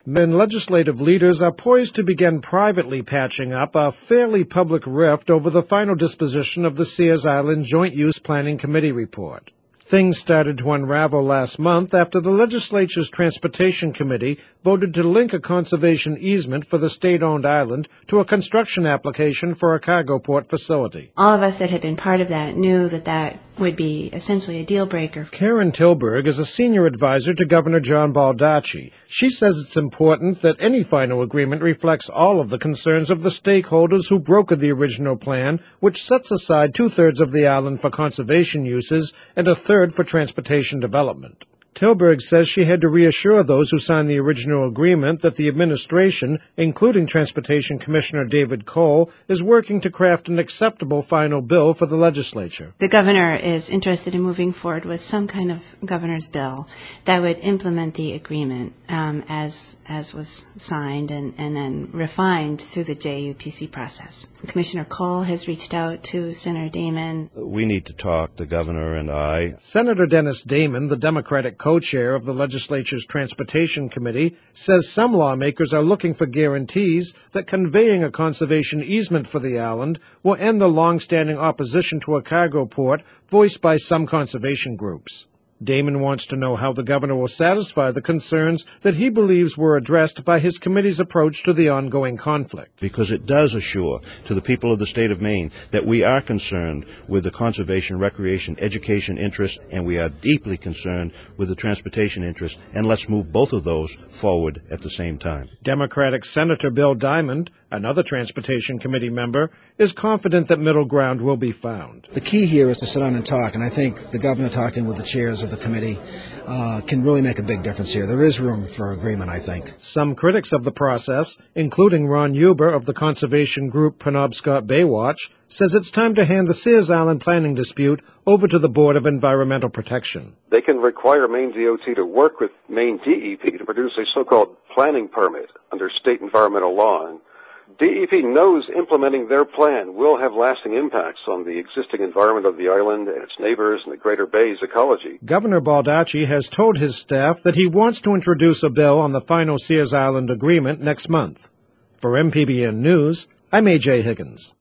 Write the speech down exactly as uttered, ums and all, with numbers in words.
Men legislative leaders are poised to begin privately patching up a fairly public rift over the final disposition of the Sears Island Joint Use Planning Committee report. Things started to unravel last month after the legislature's Transportation Committee voted to link a conservation easement for the state-owned island to a construction application for a cargo port facility. All of us that had been part of that knew that that would be essentially a deal-breaker. Karen Tilburg is a senior advisor to Governor John Baldacci. She says it's important that any final agreement reflects all of the concerns of the stakeholders who brokered the original plan, which sets aside two-thirds of the island for conservation uses and a third for transportation development. Tilburg says she had to reassure those who signed the original agreement that the administration, including Transportation Commissioner David Cole, is working to craft an acceptable final bill for the legislature. The governor is interested in moving forward with some kind of governor's bill that would implement the agreement um, as as was signed and, and then refined through the J U P C process. Commissioner Cole has reached out to Senator Damon. We need to talk, the governor and I. Senator Dennis Damon, the Democratic co-chair of the legislature's Transportation Committee, says some lawmakers are looking for guarantees that conveying a conservation easement for the island will end the long-standing opposition to a cargo port voiced by some conservation groups. Damon wants to know how the governor will satisfy the concerns that he believes were addressed by his committee's approach to the ongoing conflict. Because it does assure to the people of the state of Maine that we are concerned with the conservation, recreation, education interests, and we are deeply concerned with the transportation interests, and let's move both of those forward at the same time. Democratic Senator Bill Diamond, another Transportation Committee member, is confident that middle ground will be found. The key here is to sit down and talk, and I think the governor talking with the chairs of the committee uh, can really make a big difference here. There is room for agreement, I think. Some critics of the process, including Ron Huber of the conservation group Penobscot Baywatch, says it's time to hand the Sears Island planning dispute over to the Board of Environmental Protection. They can require Maine D O T to work with Maine D E P to produce a so-called planning permit under state environmental law. And D E P knows implementing their plan will have lasting impacts on the existing environment of the island and its neighbors and the Greater Bay's ecology. Governor Baldacci has told his staff that he wants to introduce a bill on the final Sears Island agreement next month. For M P B N News, I'm A J Higgins.